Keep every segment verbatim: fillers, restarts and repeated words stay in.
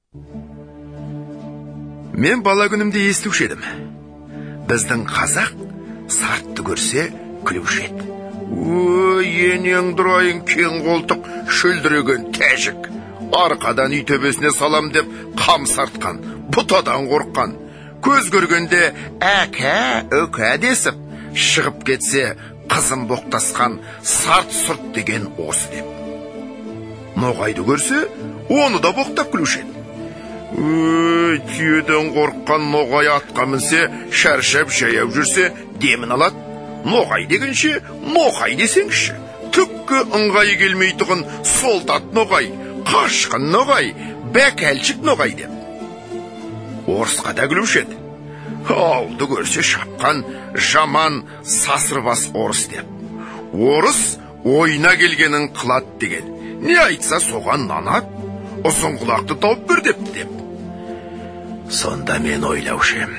Мен бала күнімде естуші едім. Біздің қазақ сартты көрсе күлуші еді. Ой, енең дұрайын кең қолтық шөлдіреген тәжік. Арқадан үй төбесіне салам деп қам сартқан, бұтадан қорыққан. Көз көргенде әкә, өкә десіп, шығып кетсе қызым боқтасқан сарт сұрт деген осы деп. Ноғайды көрсе, оны да боқтап күлуші еді. Өй, түйеден қорыққан ноғай атқа мінсе, шаршап жаяу жүрсе, демін алады. Ноғай дегенше, ноғай десеңші. Түккі ыңғайы келмейтұғын солдат ноғай, қашқын ноғай, бәкәлчік ноғай деп. Орысқа да күлуші еді. Ауылды көрсе шапқан, жаман, сасырбас орыс деп. Орыс ойына келгенін қылат деген. Не айтса соған нанат, ұзын құлақты тауып бір деп деп. Сонда мен ойлаушым.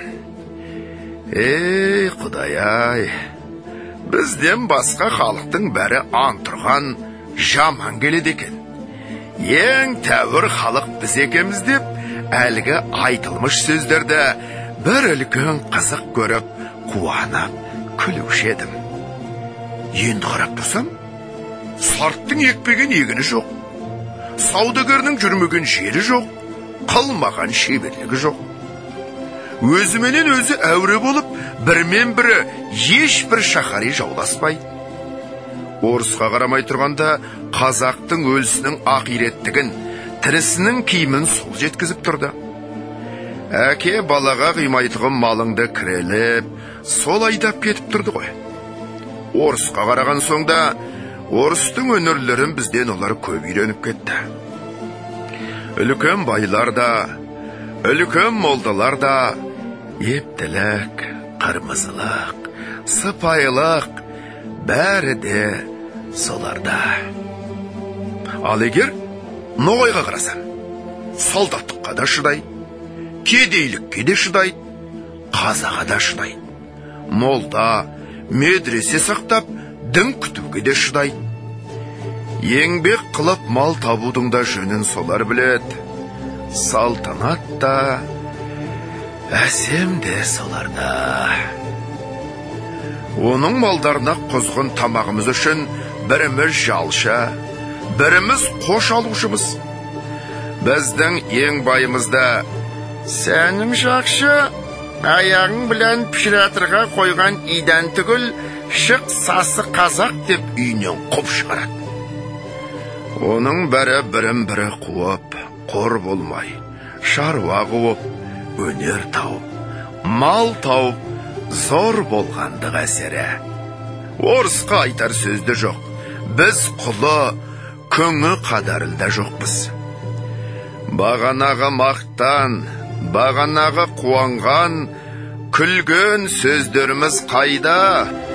Ей, Құдай-ай, бізден басқа халықтың бәрі антұрған жаман келеді екен. Ең тәуір халық біз екеміз деп, әлгі айтылмыш сөздерді бір үлкен қызық көріп, қуанап, күлуші едім. Енді қарап тұрсам, сарттың екпеген егіні жоқ. Саудагердің жүрмеген жері жоқ, қылмаған шеберлігі жоқ. Өзіменен өзі әуре болып, бірмен бірі ешбір шахари жауласпай. Орысқа қарамай тұрғанда қазақтың өлісінің ақиреттігін, тірісінің киімін сол жеткізіп тұрды. Әке балаға қимайтығын малыңды кірелеп, сол айдап кетіп тұрды ғой. Орысқа қараған соңда орыстың өнерлерін бізден олар көп үйреніп кетті. Үлкен байлар да, үлкен молдалар да, ептілік, қырмызылық, сыпайылық, бәрі де соларда. Ал егер ноғайға қарасам, солдаттыққа да шыдайды, кедейлікке де шыдайды, қазаға да шыдайды. Молда, медресе сақтап, дін күтуге де шыдайды. Еңбек қылып мал табудың да жөнін солар біледі. Салтанат та, әсем де соларда. Оның малдарына құзғын тамағымыз үшін біріміз жалша, біріміз қош алушымыз. Біздің ең байымызда сәнің жақшы, аяғың білән пішіратырға қойған идан түгіл, шық сасы қазақ деп үйінен құп шығарады. Оның бәрі бірін-бірі қуып, қор болмай, шаруа қуып, өнер тауып, мал тауып, зор болғандық әсері. Орысқа айтар сөзді жоқ, біз құлы, күңі қадарылда жоқпыз. Бағанағы мақтан, бағанағы қуанған, күлген сөздеріміз қайда?